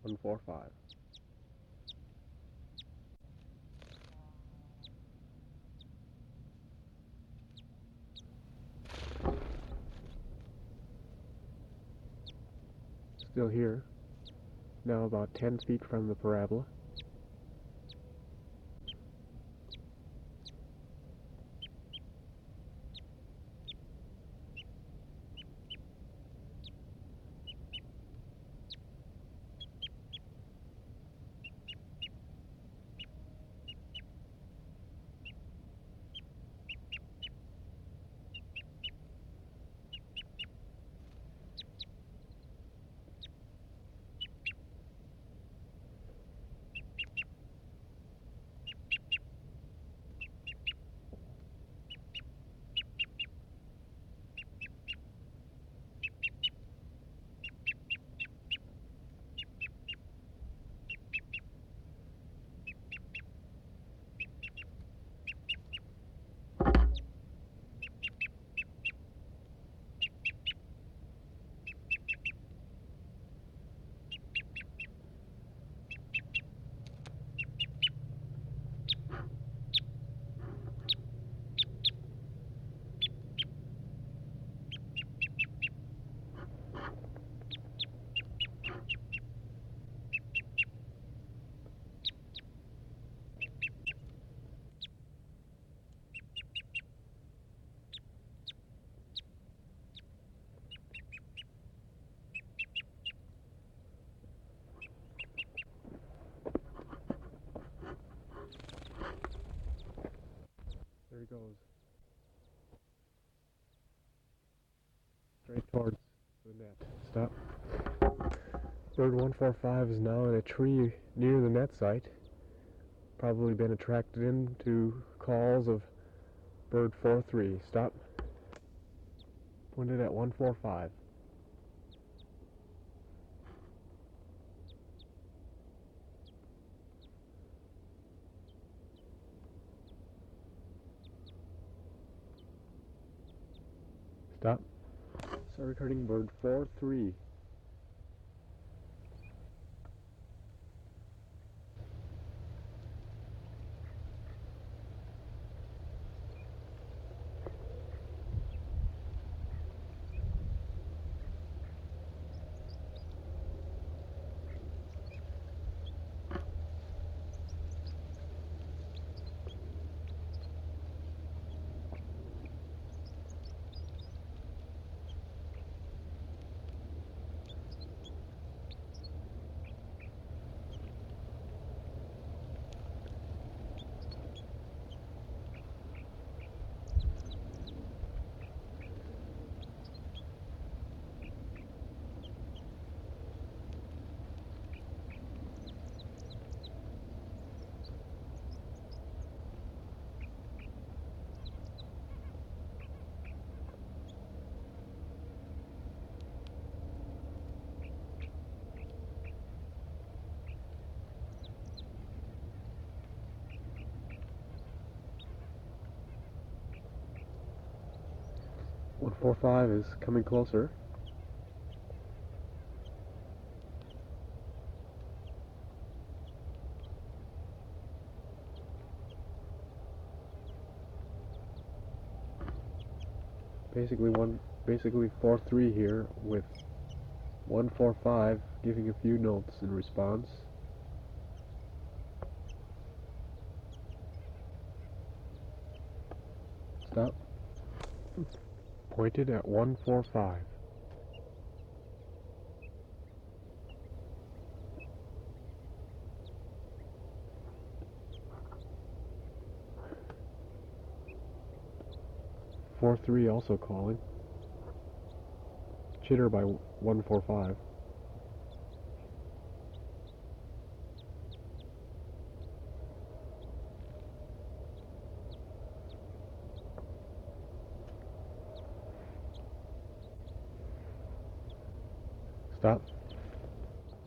145. Still here, now about 10 feet from the parabola. There he goes. Straight towards the net. Stop. Bird 145 is now in a tree near the net site. Probably been attracted into calls of bird 43. Stop. Pointed at 145. Stop. Start recording bird 43. One 145 is coming closer. Basically 4-3 here with 145 giving a few notes in response. Stop. Pointed at 145. Four three also calling. Chitter by 145. Stop.